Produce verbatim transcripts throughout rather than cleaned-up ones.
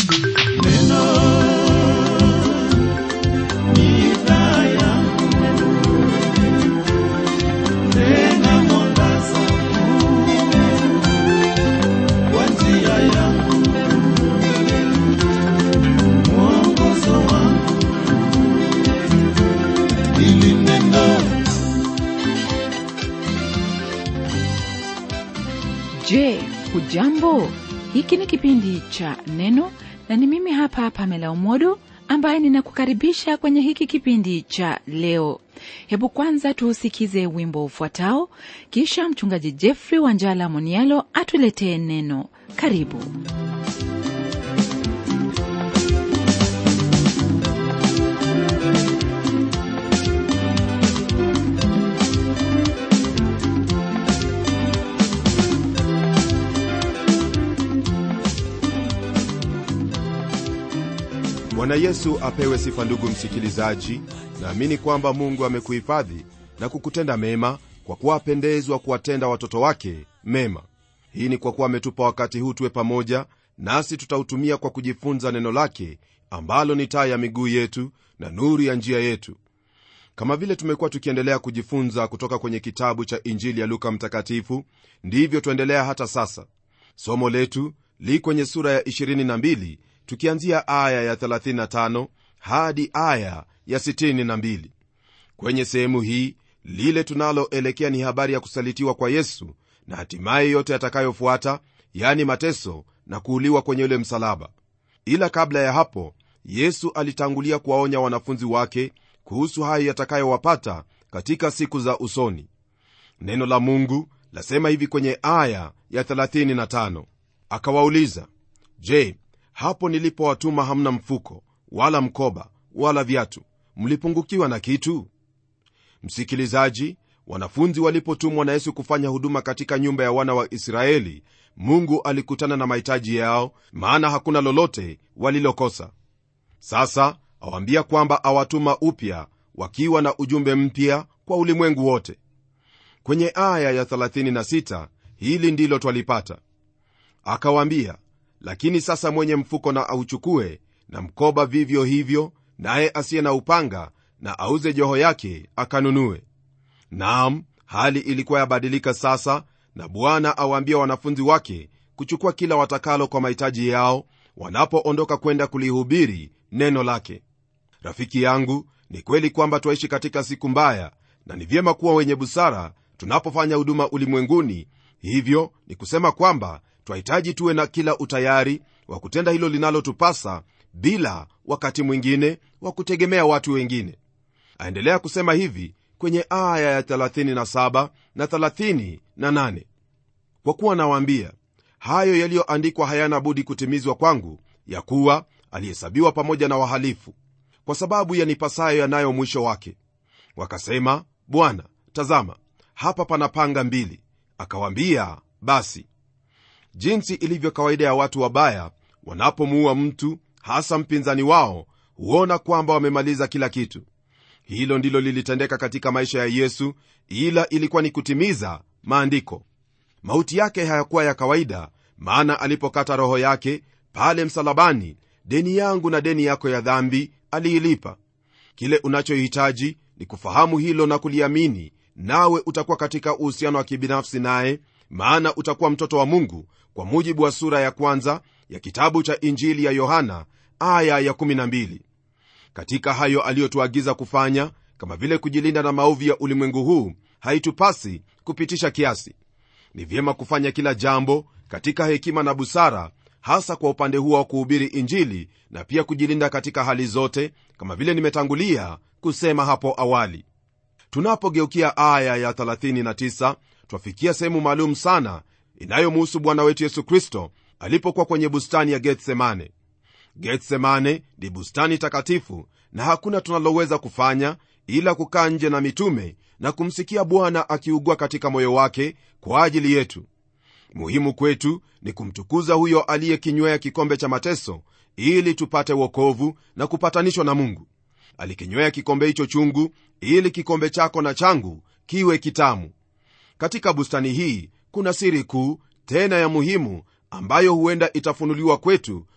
Je, hujambo? Hiki ni kipindi cha Neno na ni mimi hapa Pamela Omodo ambaye ninakukaribisha kwenye hiki kipindi cha leo. Hebu kwanza tuusikize wimbo ufuatao, kisha mchungaji Jeffrey Wanjala Monialo atuletee neno. Karibu. Bwana Yesu apewe sifa. Ndugu msikilizaji, naamini kwamba Mungu amekuhifadhi na kukutenda mema, kwa kuwa apendezwa kuwatenda watoto wake mema. Hii ni kwa kuwa ametupa wakati huu tuwe pamoja, nasi tutautumia kwa kujifunza neno lake, ambalo ni taa ya miguu yetu na nuru ya njia yetu. Kama vile tumekuwa tukiendelea kujifunza kutoka kwenye kitabu cha Injili ya Luka Mtakatifu, ndivyo tuendelea hata sasa. Somo letu li kwenye sura ya ishirini na mbili, tukianzia aya ya thelathini na tano hadi aya ya sitini na mbili. Kwenye sehemu hii lile tunaloelekea ni habari ya kusalitiwa kwa Yesu na hatimaye yote yatakayofuata, yani mateso na kuuliwa kwenye ule msalaba. Ila kabla ya hapo, Yesu alitangulia kuwaonya wanafunzi wake kuhusu hayo yatakayowapata katika siku za usoni. Neno la Mungu lasema hivi kwenye aya ya thelathini na tano: akawauliza, je, hapo nilipowatuma hamna mfuko wala mkoba wala viatu? Mlipungukiwa na kitu? Msikilizaji, wanafunzi walipotumwa na Yesu kufanya huduma katika nyumba ya wana wa Israeli, Mungu alikutana na mahitaji yao, maana hakuna lolote walilokosa. Sasa awaambia kwamba awatuma upya wakiwa na ujumbe mpya kwa ulimwengu wote. Kwenye aya ya thelathini na sita hili ndilo twalipata: akawaambia, lakini sasa mwenye mfuko na auchukue, na mkoba vivyo hivyo, naye asiye na upanga na auze joho yake akanunue. Naam, hali ilikuwa yabadilika sasa, na Bwana awaambia wanafunzi wake kuchukua kila watakalo kwa mahitaji yao wanapoondoka kwenda kulihubiri neno lake. Rafiki yangu, ni kweli kwamba twaishi katika siku mbaya, na ni vyema kuwa wenye busara tunapofanya huduma ulimwenguni. Hivyo ni kusema kwamba twahitaji tuwe na kila utayari wa kutenda hilo linalotupasa, bila wakati mwingine wa kutegemea watu wengine. Aendelea kusema hivi kwenye aya ya thelathini na saba na thelathini na nane: kwa kuwa nawaambia, hayo yaliyoandikwa hayana budi kutimizwa kwangu, ya kuwa alihesabiwa pamoja na wahalifu, kwa sababu yanipasayo yanayo mwisho wake. Wakasema, Bwana, tazama, hapa pana panga mbili. Akawaambia, basi. Jinsi ilivyo kawaida ya watu wabaya, wanapomuua mtu, hasa mpinzani wao, huona kwamba wamemaliza kila kitu. Hilo ndilo lilitendeka katika maisha ya Yesu, ila ilikuwa ni kutimiza maandiko. Mauti yake hayakuwa ya kawaida, maana alipokata roho yake pale msalabani, deni yangu na deni yako ya dhambi aliilipa. Kile unachohitaji ni kufahamu hilo na kuliamini, nawe utakuwa katika uhusiano wa kibinafsi naye, maana utakuwa mtoto wa Mungu, kwa mujibu wa sura ya kwanza ya kitabu cha Injili ya Yohana aya ya kumi na mbili. Katika hayo aliyotuagiza kufanya, kama vile kujilinda na maovu ya ulimwengu huu, haitupasi kupitisha kiasi. Ni vyema kufanya kila jambo katika hekima na busara, hasa kwa upande huo wa kuhubiri Injili, na pia kujilinda katika hali zote, kama vile nimetangulia kusema hapo awali. Tunapogeukia aya ya thelathini na tisa, twafikia sehemu maalum sana inayomhusu Bwana wetu Yesu Kristo alipokuwa kwenye bustani ya Getsemane. Getsemane ni bustani takatifu, na hakuna tunaloweza kufanya ila kukaa nje na mitume na kumsikia Bwana akiugua katika moyo wake kwa ajili yetu. Muhimu kwetu ni kumtukuza huyo aliyekinywea kikombe cha mateso, ili tupate wokovu na kupatanishwa na Mungu. Alikinywea kikombe hicho chungu, ili kikombe chako na changu kiwe kitamu. Katika bustani hii kuna siri kuu tena ya muhimu, ambayo huenda itafunuliwa kwetu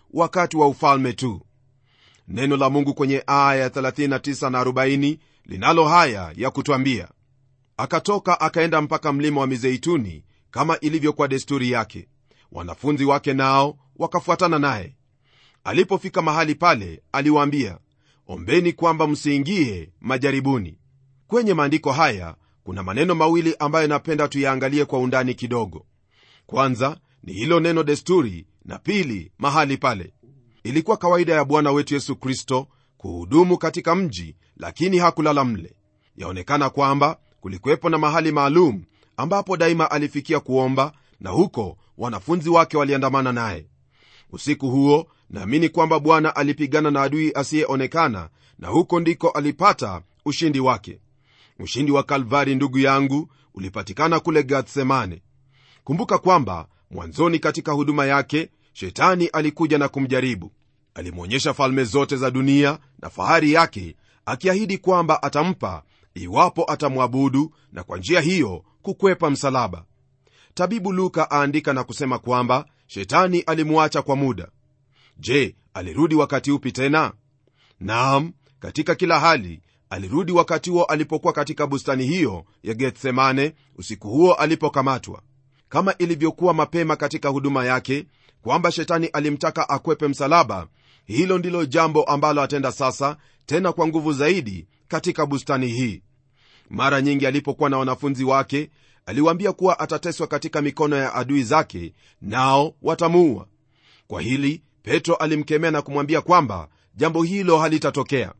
wakati wa ufalme tu. Neno la Mungu kwenye aya ya thelathini na tisa na arobaini linalo haya ya kutwambia: akatoka akaenda mpaka mlima wa Mizeituni kama ilivyokuwa desturi yake, wanafunzi wake nao wakafuatana naye. Alipofika mahali pale, aliwaambia, ombeni kwamba msiingie majaribuni. Kwenye maandiko haya kuna maneno mawili ambayo napenda tuyaangalie kwa undani kidogo. Kwanza ni hilo neno desturi, na pili mahali pale. Ilikuwa kawaida ya Bwana wetu Yesu Kristo kuhudumu katika mji, lakini hakulala mle. Yaonekana kwamba kulikuwepo na mahali maalum ambapo daima alifikia kuomba, na huko wanafunzi wake waliandamana naye. Usiku huo naamini kwamba Bwana alipigana na adui asiyeonekana, na huko ndiko alipata ushindi wake. Ushindi wa Kalvari, ndugu yangu, ulipatikana kule Gethsemane. Kumbuka kwamba mwanzoni katika huduma yake Shetani alikuja na kumjaribu. Alimwonyesha falme zote za dunia na fahari yake, akiahidi kwamba atampa iwapo atamwabudu, na kwa njia hiyo kukwepa msalaba. Tabibu Luka aandika na kusema kwamba Shetani alimwacha kwa muda. Je, alirudi wakati upi tena? Naam, katika kila hali alirudi wakati huo alipokuwa katika bustani hiyo ya Gethsemane, usiku huo alipokamatwa. Kama ilivyokuwa mapema katika huduma yake kwamba Shetani alimtaka akwepe msalaba, hilo ndilo jambo ambalo atenda sasa, tena kwa nguvu zaidi katika bustani hii. Mara nyingi alipokuwa na wanafunzi wake, aliwaambia kuwa atateswa katika mikono ya adui zake, nao watamuua. Kwa hili Petro alimkemea na kumwambia kwamba jambo hilo halitatokea.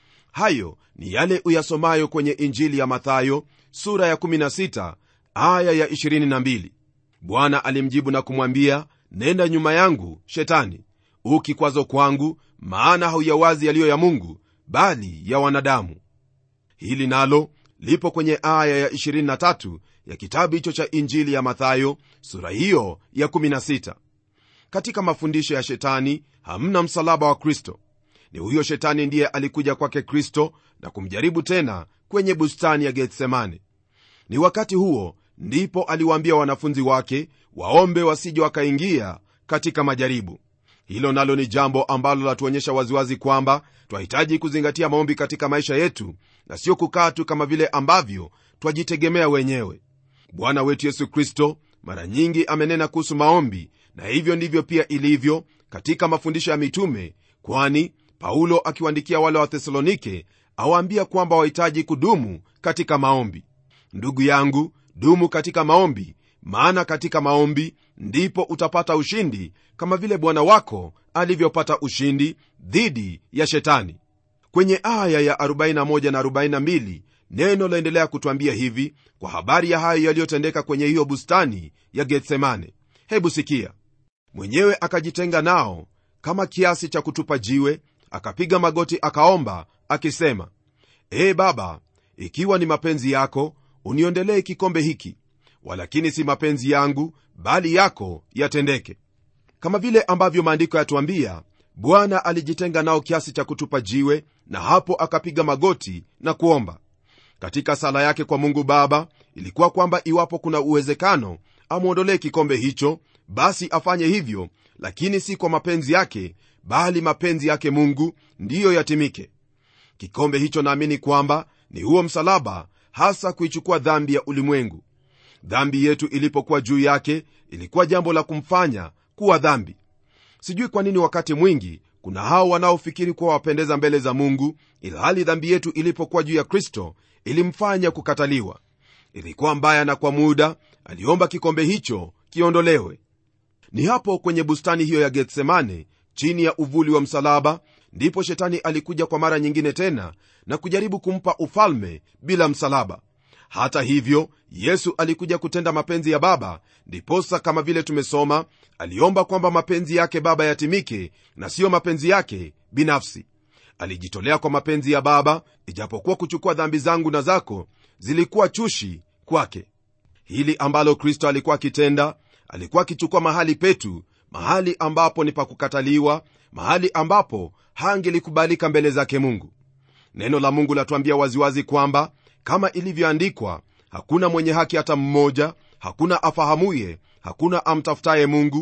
Hayo ni yale uyasomayo kwenye Injili ya Mathayo sura ya kumi na sita aya ya ishirini na mbili. Bwana alimjibu na kumwambia, nenda nyuma yangu Shetani, u kikwazo kwangu, maana hauyawazi yaliyo ya Mungu bali ya wanadamu. Hili nalo lipo kwenye aya ya ishirini na tatu ya kitabu hicho cha Injili ya Mathayo sura hiyo ya kumi na sita. Katika mafundisho ya Shetani hamna msalaba wa Kristo. Ni huyo Shetani ndiye alikuja kwake Kristo na kumjaribu tena kwenye bustani ya Gethsemane. Ni wakati huo ndipo aliwaambia wanafunzi wake waombe wasije wakaingia katika majaribu. Hilo nalo ni jambo ambalo latuonyesha waziwazi kwamba twahitaji kuzingatia maombi katika maisha yetu, na sio kukaa tu kama vile ambavyo twajitegemea wenyewe. Bwana wetu Yesu Kristo mara nyingi amenena kuhusu maombi, na hivyo ndivyo pia ilivyo katika mafundisho ya mitume, kwani Paulo akiwaandikia wale wa Thesalonike awaambia kwamba wahitaji kudumu katika maombi. Ndugu yangu, dumu katika maombi, maana katika maombi ndipo utapata ushindi, kama vile Bwana wako alivyopata ushindi dhidi ya Shetani. Kwenye aya ya arobaini na moja na arobaini na mbili neno laendelea kutuambia hivi kwa habari ya hayo yaliyotendeka kwenye hiyo bustani ya Gethsemane. Hebu sikia. Mwenyewe akajitenga nao kama kiasi cha kutupa jiwe, akapiga magoti akaomba akisema, Ee Baba, ikiwa ni mapenzi yako uniondelee kikombe hiki, walakini si mapenzi yangu bali yako yatendeke. Kama vile ambavyo maandiko yatuambia, Bwana alijitenga nao kiasi cha kutupa jiwe, na hapo akapiga magoti na kuomba. Katika sala yake kwa Mungu Baba ilikuwa kwamba iwapo kuna uwezekano amuondolee kikombe hicho, basi afanye hivyo, lakini si kwa mapenzi yake bali mapenzi yake Mungu ndiyo yatimike. Kikombe hicho naamini kwamba ni huo msalaba, hasa kuichukua dhambi ya ulimwengu. Dhambi yetu ilipokuwa juu yake ilikuwa jambo la kumfanya kuwa dhambi. Sijui kwa nini wakati mwingi kuna hao wanaofikiri kuwa wapendeza mbele za Mungu, ilhali dhambi yetu ilipokuwa juu ya Kristo ilimfanya kukataliwa. Ilikuwa mbaya, na kwa muda aliomba kikombe hicho kiondolewe. Ni hapo kwenye bustani hiyo ya Gethsemane, chini ya uvuli wa msalaba, ndipo Shetani alikuja kwa mara nyingine tena na kujaribu kumpa ufalme bila msalaba. Hata hivyo Yesu alikuja kutenda mapenzi ya Baba, ndiposa kama vile tumesoma aliomba kwamba mapenzi yake Baba yatimike na sio mapenzi yake binafsi. Alijitolea kwa mapenzi ya Baba, ijapokuwa kuchukua dhambi zangu na zako zilikuwa chushi kwake. Hili ambalo Kristo alikuwa akitenda, alikuwa akichukua mahali petu, mahali ambapo ni pa kukataliwa, mahali ambapo hangelikubalika mbele zake Mungu. Neno la Mungu latuambia waziwazi kwamba kama ilivyoandikwa, hakuna mwenye haki hata mmoja, hakuna afahamuye, hakuna amtafutaye Mungu,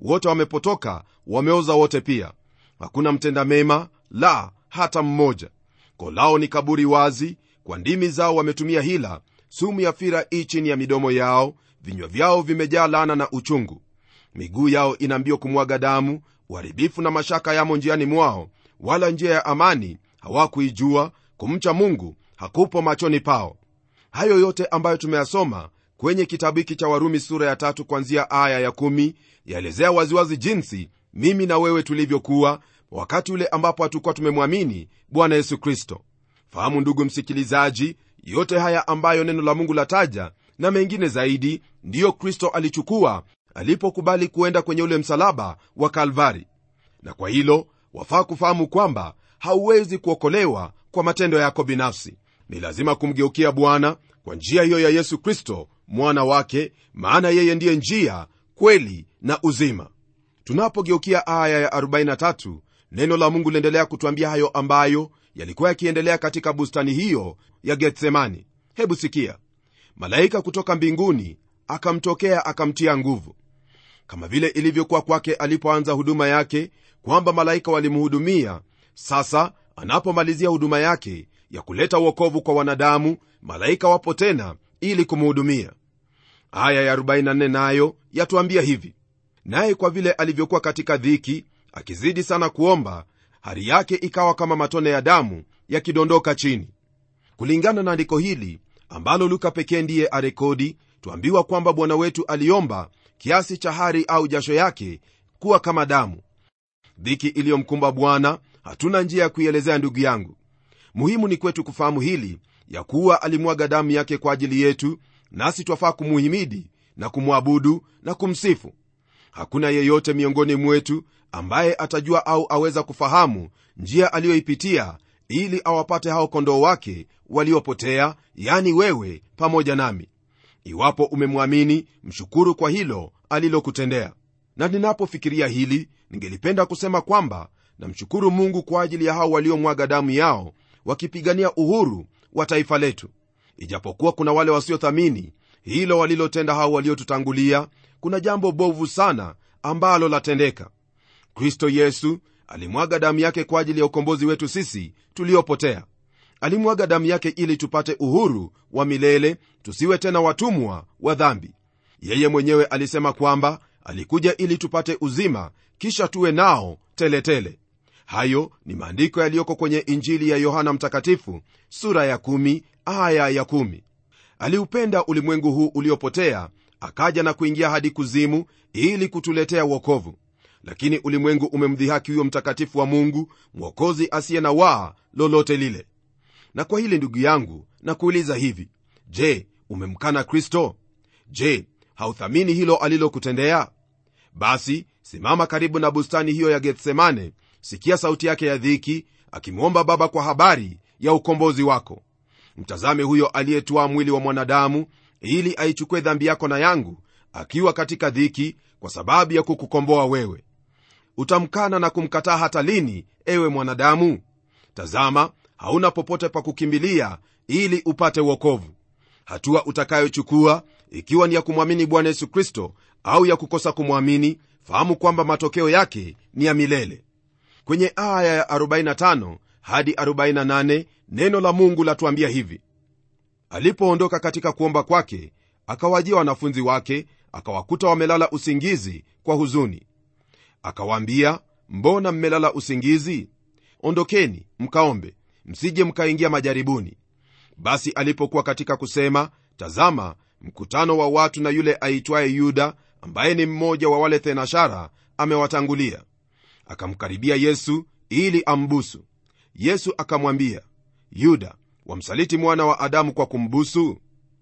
wote wamepotoka, wameoza wote pia. Hakuna mtenda mema, la hata mmoja. Koo lao ni kaburi wazi, kwa ndimi zao wametumia hila, sumu ya fira i chini ya midomo yao, vinywa vyao vimejaa laana na uchungu. Miguu yao ina mbio kumwaga damu, uharibifu na mashaka yamo njiani mwao, wala njia ya amani hawakuijua, kumcha Mungu hakupo machoni pao. Hayo yote ambayo tumeyasoma kwenye kitabu hiki cha Warumi sura ya tatu kuanzia aya ya kumi yaelezea waziwazi jinsi mimi na wewe tulivyokuwa wakati ule ambapo hatukuwa tumemwamini Bwana Yesu Kristo. Fahamu ndugu msikilizaji, yote haya ambayo neno la Mungu lataja na mengine zaidi ndiyo Kristo alichukua alipokubali kuenda kwenye ule msalaba wa Kalvari. Na kwa hilo wafaa kufahamu kwamba hauwezi kuokolewa kwa matendo yako binafsi. Ni lazima kumgeukia Bwana kwa njia hiyo ya Yesu Kristo mwana wake, maana yeye ndiye njia, kweli na uzima. Tunapogeukia aya ya arobaini na tatu, neno la Mungu liendelea kutuambia hayo ambayo yalikuwa yakiendelea katika bustani hiyo ya Getsemani. Hebu sikia. Malaika kutoka mbinguni akamtokea akamtia nguvu. Kama vile ilivyokuwa kwake alipoanza huduma yake, kwamba malaika walimhudumia, sasa anapomalizia huduma yake ya kuleta wokovu kwa wanadamu, malaika wapo tena ili kumhudumia. Aya ya arobaini na nne nayo yatuambia hivi: naye kwa vile alivyokuwa katika dhiki, akizidi sana kuomba, hari yake ikawa kama matone ya damu yakidondoka chini. Kulingana na andiko hili ambalo Luka pekee ndiye arekodi, tuambiwa kwamba Bwana wetu aliomba kiasi cha hari au jasho yake kuwa kama damu. Dhiki iliyomkumba Bwana hatuna njia ya kuielezea ndugu yangu. Muhimu ni kwetu kufahamu hili, ya kuwa alimwaga damu yake kwa ajili yetu, nasi twafaa kumuhimidi na kumwabudu na kumsifu. Hakuna yeyote miongoni mwetu ambaye atajua au aweza kufahamu njia aliyoipitia ili awapate hao kondoo wake waliopotea, yani wewe pamoja nami. Iwapo umemwamini, mshukuru kwa hilo alilokutendea. Na ninapofikiria hili, ningelipenda kusema kwamba namshukuru Mungu kwa ajili ya hao waliomwaga damu yao wakipigania uhuru wa taifa letu. Ijapokuwa kuna wale wasiothamini hilo walilotenda hao waliotutangulia, kuna jambo bovu sana ambalo latendeka. Kristo Yesu alimwaga damu yake kwa ajili ya ukombozi wetu sisi tuliopotea. Alimwaga damu yake ili tupate uhuru wa milele, tusiwe tena watumwa wa dhambi. Yeye mwenyewe alisema kwamba alikuja ili tupate uzima, kisha tuwe nao teletele tele. Hayo ni maandiko yaliyoko kwenye Injili ya Yohana Mtakatifu sura ya kumi aya ya kumi. Aliupenda ulimwengu huu uliopotea, akaja na kuingia hadi kuzimu ili kutuletea wokovu. Lakini ulimwengu umemdhihaki huyo mtakatifu wa Mungu, mwokozi asiye na waa lolote lile. Na kwa hili ndugu yangu, na kuuliza hivi: je, umemkana Kristo? Je, hauthamini hilo alilokutendea? Basi simama karibu na bustani hiyo ya Getsemane, sikia sauti yake ya dhiki, akimwomba Baba kwa habari ya ukombozi wako. Mtazame huyo aliyetwaa mwili wa mwanadamu ili aichukue dhambi yako na yangu, akiwa katika dhiki kwa sababu ya kukukomboa wewe. Utamkana na kumkataa hata lini, ewe mwanadamu? Tazama, hauna popote pa kukimbilia ili upate wokovu. Hatua utakayochukua, ikiwa ni ya kumwamini Bwana Yesu Kristo au ya kukosa kumwamini, fahamu kwamba matokeo yake ni ya milele. Kwenye aya ya arobaini na tano hadi arobaini na nane neno la Mungu latuambia hivi: alipoondoka katika kuomba kwake, akawajia wanafunzi wake, akawakuta wamelala usingizi kwa huzuni. Akawaambia, mbona mmelala usingizi? Ondokeni mkaombe, msije mkaingia majaribuni. Basi alipokuwa katika kusema, tazama, mkutano wa watu na yule aitwaye Yuda, ambaye ni mmoja wa wale thenashara, amewatangulia. Akamkaribia Yesu ili ambusu. Yesu akamwambia, Yuda, wamsaliti mwana wa Adamu kwa kumbusu?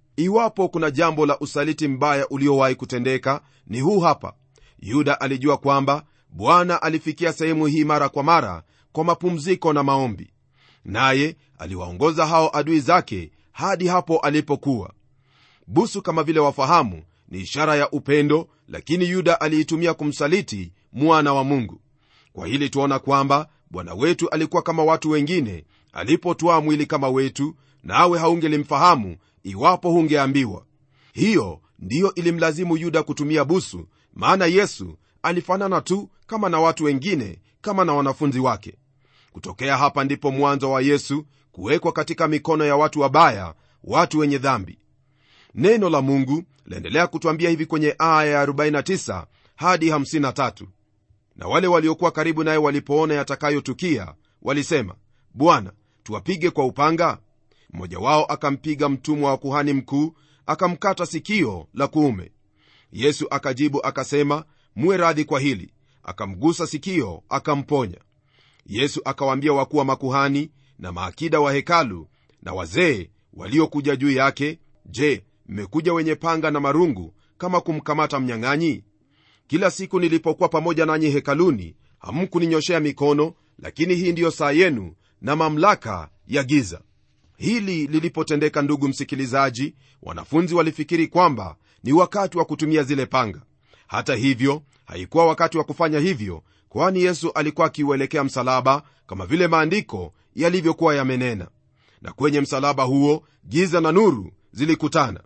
Iwapo kuna jambo la usaliti mbaya uliowahi kutendeka, ni huu hapa. Yuda alijua kwamba Bwana alifikia sehemu hii mara kwa mara kwa mapumziko na maombi, naye aliwaongoza hao adui zake hadi hapo alipokuwa. Busu, kama vile wafahamu, ni ishara ya upendo, lakini Yuda aliitumia kumsaliti mwana wa Mungu. Kwa hili tuona kwamba Bwana wetu alikuwa kama watu wengine alipotwaa mwili kama wetu, nawe haungelimfahamu iwapo hungeambiwa. Hiyo ndiyo ilimlazimu Yuda kutumia busu, maana Yesu alifanana tu kama na watu wengine, kama na wanafunzi wake. Kutokea hapa ndipo mwanzo wa Yesu kuwekwa katika mikono ya watu wabaya, watu wenye dhambi. Neno la Mungu laendelea kutuambia hivi kwenye aya ya arobaini na tisa hadi hamsini na tatu: na wale waliokuwa karibu naye walipoona yatakayotukia, walisema, Bwana, tuwapige kwa upanga? Mmoja wao akampiga mtumwa wa kuhani mkuu, akamkata sikio la kuume. Yesu akajibu akasema, muwe radhi kwa hili. Akamgusa sikio, akamponya. Yesu akawaambia wakuu wa makuhani na maakida wa hekalu na wazee waliokuja juu yake, je, mmekuja wenye panga na marungu kama kumkamata mnyang'anyi? Kila siku nilipokuwa pamoja nanyi hekaluni, hamkuninyoshea mikono, lakini hii ndiyo saa yenu na mamlaka ya giza. Hili lilipotendeka, ndugu msikilizaji, wanafunzi walifikiri kwamba ni wakati wa kutumia zile panga. Hata hivyo, haikuwa wakati wa kufanya hivyo, kwani Yesu alikuwa akiuelekea msalaba kama vile maandiko yalivyokuwa yamenena. Na kwenye msalaba huo giza na nuru zilikutana.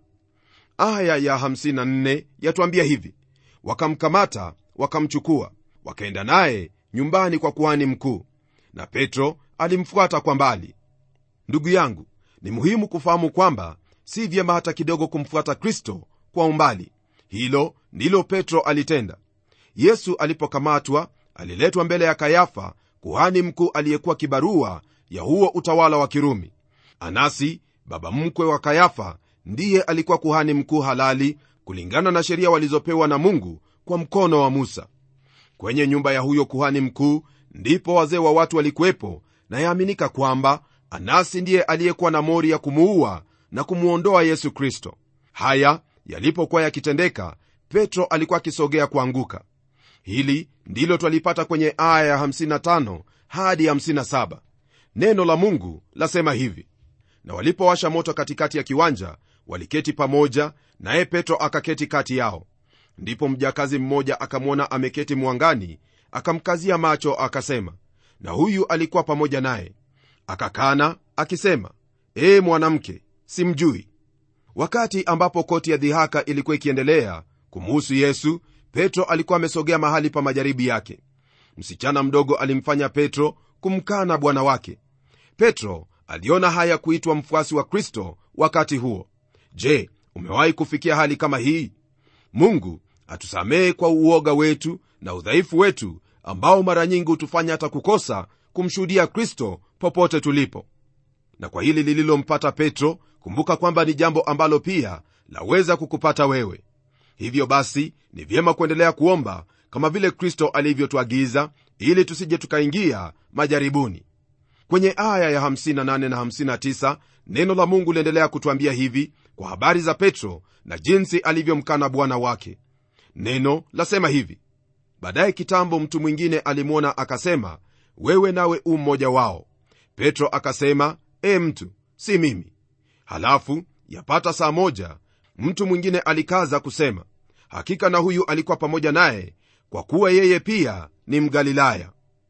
Aya ya hamsini na nne yatuambia hivi: wakamkamata, wakamchukua, wakaenda naye nyumbani kwa kuhani mkuu, na Petro alimfuata kwa mbali. Ndugu yangu, ni muhimu kufahamu kwamba si vyema hata kidogo kumfuata Kristo kwa umbali. Hilo ndilo Petro alitenda. Yesu alipokamatwa, aliletwa mbele ya Kayafa, kuhani mkuu aliyekuwa kibarua ya huo utawala wa Kirumi. Anasi, baba mkwe wa Kayafa, ndiye alikuwa kuhani mkuu halali kulingana na sheria walizopewa na Mungu kwa mkono wa Musa. Kwenye nyumba ya huyo kuhani mkuu ndipo wazee wa watu walikuwepo, na yaaminika kwamba Anasi ndiye aliyekuwa na mori ya kumuua na kumuondoa Yesu Kristo. Haya yalipokuwa yakitendeka, Petro alikuwa akisogea kuanguka. Hili ndilo twalipata kwenye aya ya hamsini na tano hadi hamsini na saba. Neno la Mungu lasema hivi: na walipowasha moto katikati ya kiwanja, waliketi pamoja, naye Petro akaketi kati yao. Ndipo mjakazi mmoja akamwona ameketi mwangani, akamkazia macho, akasema, na huyu alikuwa pamoja naye. Akakana akisema, ee mwanamke, simjui. Wakati ambapo koti ya dhihaka ilikuwa ikiendelea kumhusu Yesu, Petro alikuwa amesogea mahali pa majaribi yake. Msichana mdogo alimfanya Petro kumkana bwana wake. Petro aliona haya kuitwa mfuasi wa Kristo wakati huo. Je, umewahi kufikia hali kama hii? Mungu atusamehe kwa uoga wetu na udhaifu wetu, ambao mara nyingi hutufanya hata kukosa kumshuhudia Kristo popote tulipo. Na kwa hili lililompata Petro, kumbuka kwamba ni jambo ambalo pia laweza kukupata wewe. Hivyo basi ni vyema kuendelea kuomba kama vile Kristo alivyotuagiza, ili tusije tukaingia majaribuni. Kwenye aya ya hamsini na nane na hamsini na tisa neno la Mungu liendelea kutuambia hivi kwa habari za Petro na jinsi alivyomkana bwana wake. Neno lasema hivi: baadaye kitambo mtu mwingine alimwona, akasema, wewe nawe u mmoja wao. Petro akasema, e mtu, si mimi. Halafu yapata saa moja mtu mwingine alikaza kusema, hakika na huyu alikuwa pamoja naye, kwa kuwa yeye pia ni Mgalilaya.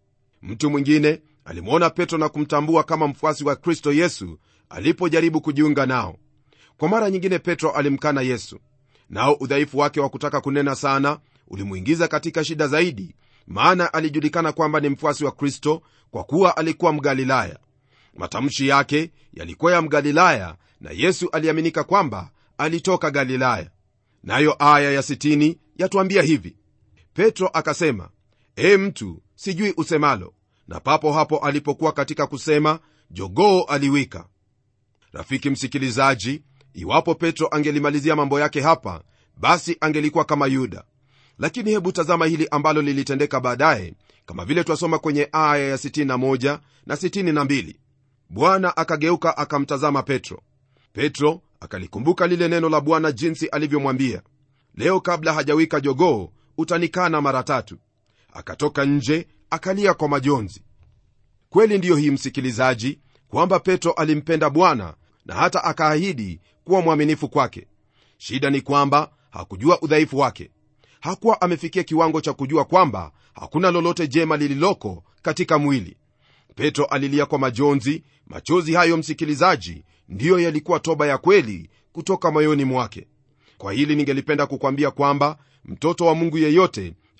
Mtu mwingine alimwona Petro na kumtambua kama mfuasi wa Kristo Yesu alipojaribu kujiunga nao. Kwa mara nyingine Petro alimkana Yesu, nao udhaifu wake wa kutaka kunena sana ulimuingiza katika shida zaidi, maana alijulikana kwamba ni mfuasi wa Kristo kwa kuwa alikuwa Mgalilaya. Matamshi yake yalikuwa ya Mgalilaya, na Yesu aliaminika kwamba alitoka Galilaya. Nayo aya ya sitini yatuambia hivi: Petro akasema, e mtu, sijui usemalo. Na papo hapo alipokuwa katika kusema, jogoo aliwika. Rafiki msikilizaji, iwapo Petro angelimalizia mambo yake hapa, basi angelikuwa kama Yuda. Lakini hebu tazama hili ambalo lilitendeka baadaye, kama vile twasoma kwenye aya ya sitini na moja na sitini na mbili. Bwana akageuka akamtazama Petro. Petro akalikumbuka lile neno la Bwana, jinsi alivyomwambia, leo kabla hajawika jogoo utanikana mara tatu. Akatoka nje akalia kwa majonzi. Kweli ndiyo hii msikilizaji, kwamba Petro alimpenda Bwana na hata akaahidi kuwa mwaminifu kwake. Shida ni kwamba hakujua udhaifu wake. Hakuwa amefikia kiwango cha kujua kwamba hakuna lolote jema lililoko katika mwili. Petro alilia kwa majonzi. Machozi hayo, msikilizaji, ndiyo yalikuwa toba ya kweli kutoka moyoni mwake. Kwa hili ningelipenda kukwambia kwamba mtoto wa Mungu yeyote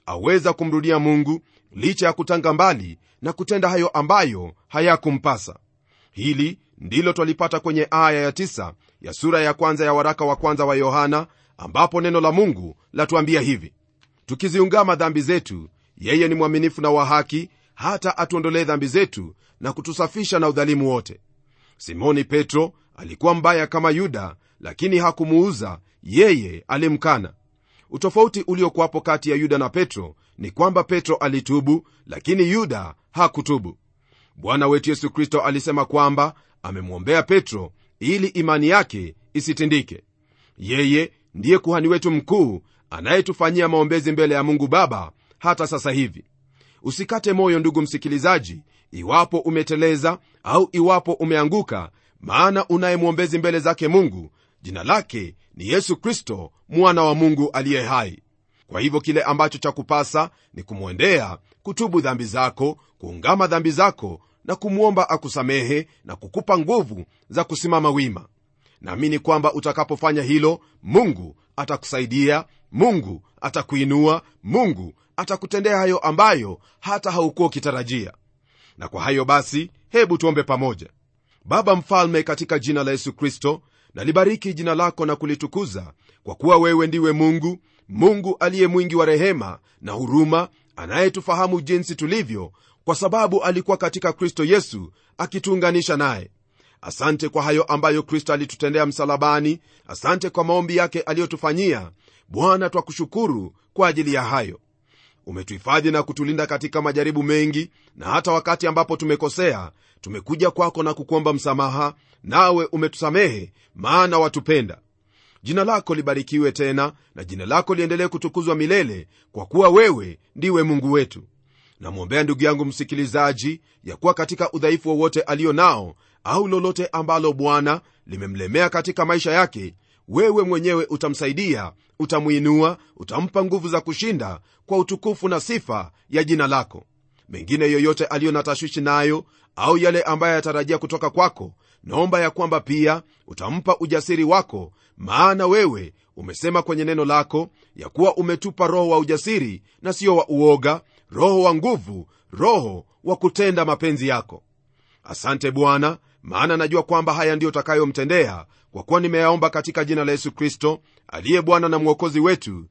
aweza kumrudia Mungu licha ya kutanga mbali na kutenda hayo ambayo hayakumpasa. Hili ndilo twalipata kwenye aya ya tisa ya sura ya kwanza ya waraka wa kwanza wa Yohana, ambapo neno la Mungu latuambia hivi: tukiziungama dhambi zetu, yeye ni mwaminifu na wa haki, hata atuondolee dhambi zetu na kutusafisha na udhalimu wote. Simoni Petro alikuwa mbaya kama Yuda, lakini hakumuuza, yeye alimkana. Utofauti uliokuwapo kati ya Yuda na Petro ni kwamba Petro alitubu, lakini Yuda hakutubu. Bwana wetu Yesu Kristo alisema kwamba amemwombea Petro ili imani yake isitindike. Yeye ndiye kuhani wetu mkuu anayetufanyia maombezi mbele ya Mungu Baba hata sasa hivi. Usikate moyo ndugu msikilizaji, iwapo umeteleza au iwapo umeanguka, maana unaye mwombezi mbele zake Mungu. Jina lake ni Yesu Kristo, mwana wa Mungu aliye hai. Kwa hivyo kile ambacho cha kupasa ni kumwendea, kutubu dhambi zako, kuungama dhambi zako na kumwomba akusamehe na kukupa nguvu za kusimama wima. Naamini kwamba utakapofanya hilo, Mungu atakusaidia, Mungu atakuinua, Mungu atakutendea hayo ambayo hata haukuwa ukitarajia. Na kwa hayo basi, hebu tuombe pamoja. Baba mfalme, katika jina la Yesu Kristo, nalibariki jina lako na kulitukuza, kwa kuwa wewe ndiwe Mungu, Mungu aliye mwingi wa rehema na huruma, anayetufahamu jinsi tulivyo, kwa sababu alikuwa katika Kristo Yesu akituunganisha naye. Asante kwa hayo ambayo Kristo alitutendea msalabani. Asante kwa maombi yake aliyotufanyia. Bwana, twakushukuru kwa ajili ya hayo. Umetuhifadhi na kutulinda katika majaribu mengi, na hata wakati ambapo tumekosea, tumekuja kwako na kukuomba msamaha, nawe umetusamehe, maana watupenda. Jina lako libarikiwe tena, na jina lako liendelee kutukuzwa milele, kwa kuwa wewe ndiwe Mungu wetu. Namwombea ndugu yangu msikilizaji, ya kuwa katika udhaifu wowote alio nao, au lolote ambalo Bwana limemlemea katika maisha yake, wewe mwenyewe utamsaidia, utamuinua, utampa nguvu za kushinda kwa utukufu na sifa ya jina lako. Mengine yoyote aliyo na tashwishi nayo, au yale ambayo yatarajia kutoka kwako, naomba ya kwamba pia utampa ujasiri wako, maana wewe umesema kwenye neno lako ya kuwa umetupa roho wa ujasiri na sio wa uoga, roho wa nguvu, roho wa kutenda mapenzi yako. Asante Bwana, maana najua kwamba haya ndiyo utakayomtendea, kwa kuwa nimeyaomba katika jina la Yesu Kristo, aliye Bwana na Mwokozi wetu.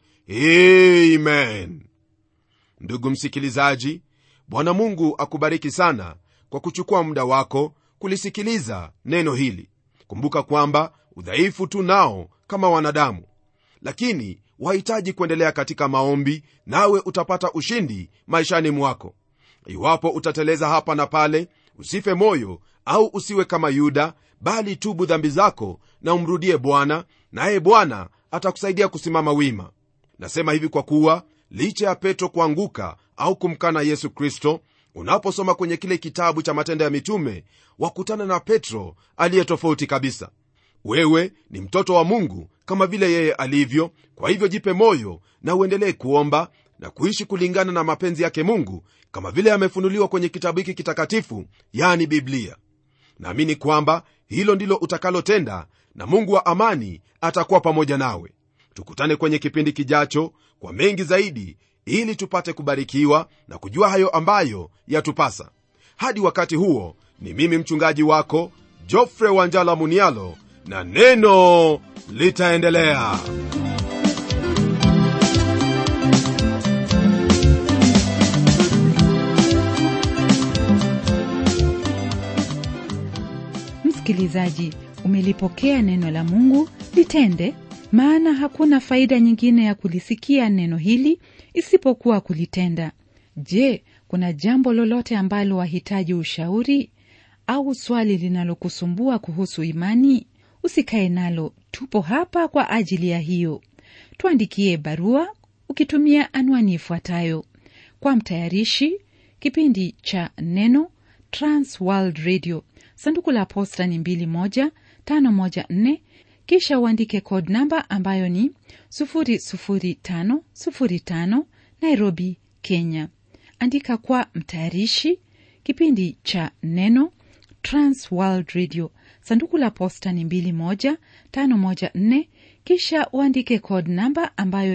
Amen. Ndugu msikilizaji, Bwana Mungu akubariki sana kwa kuchukua muda wako kulisikiliza neno hili. Kumbuka kwamba udhaifu tu nao kama wanadamu, lakini wahitaji kuendelea katika maombi, nawe utapata ushindi maishani mwako. Iwapo utateleza hapa na pale, usife moyo au usiwe kama Yuda, bali tubu dhambi zako na umrudie Bwana, naye Bwana atakusaidia kusimama wima. Nasema hivi kwa kuwa licha ya Petro kuanguka au kumkana Yesu Kristo, unaposoma kwenye kile kitabu cha Matendo ya Mitume, wakutana na Petro aliye tofauti kabisa. Wewe ni mtoto wa Mungu kama vile yeye alivyo. Kwa hivyo jipe moyo na uendelee kuomba na kuishi kulingana na mapenzi yake Mungu, kama vile amefunuliwa kwenye kitabu hiki kitakatifu, yani Biblia. Naamini kwamba hilo ndilo utakalotenda, na Mungu wa amani atakuwa pamoja nawe. Tukutane kwenye kipindi kijacho kwa mengi zaidi, ili tupate kubarikiwa na kujua hayo ambayo yatupasa. Hadi wakati huo, ni mimi mchungaji wako Geoffrey Wanjala Munialo, na neno litaendelea. Msikilizaji, umelipokea neno la Mungu, litende, maana hakuna faida nyingine ya kulisikia neno hili isipokuwa kulitenda. Je, kuna jambo lolote ambalo wahitaji ushauri au swali linalokusumbua kuhusu imani? Usikae nalo, tupo hapa kwa ajili ya hiyo. Tuandikie barua ukitumia anwani ifuatayo: kwa mtayarishi kipindi cha Neno, Trans World Radio, sanduku la posta ni mbili moja tano moja nne, kisha uandike code namba ambayo ni sufuri sufuri tano sufuri tano, Nairobi, Kenya. Andika kwa mtayarishi kipindi cha Neno, Trans World Radio, sanduku la posta ni mbili moja tano moja nne, kisha uandike code namba ambayo ni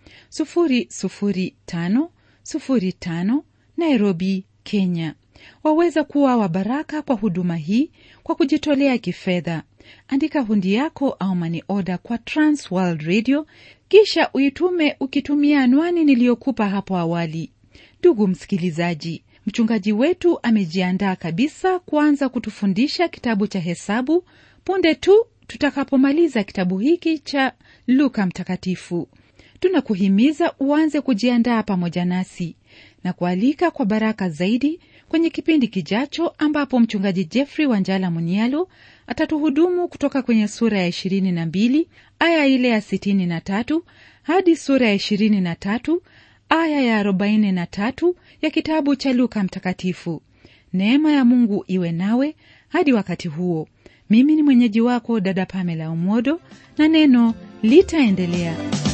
sufuri sufuri tano sufuri tano Nairobi, Kenya. Waweza kuwa wa baraka kwa huduma hii kwa kujitolea kifedha. Andika hundi yako au money order kwa Trans World Radio, kisha uitume ukitumia anwani niliyokupa hapo awali. Ndugu msikilizaji, mchungaji wetu amejiandaa kabisa kuanza kutufundisha kitabu cha Hesabu punde tu tutakapomaliza kitabu hiki cha Luka Mtakatifu. Tunakuhimiza uanze kujiandaa pamoja nasi na kualika kwa baraka zaidi kwenye kipindi kijacho, ambapo mchungaji Jeffrey Wanjala Munialo atatuhudumu kutoka kwenye sura ya ishirini na mbili aya ile ya sitini na tatu hadi sura ya ishirini na tatu aya ya arobaini na tatu ya kitabu cha Luka Mtakatifu. Neema ya Mungu iwe nawe hadi wakati huo. Mimi ni mwenyeji wako dada Pamela Umodo, na neno litaendelea.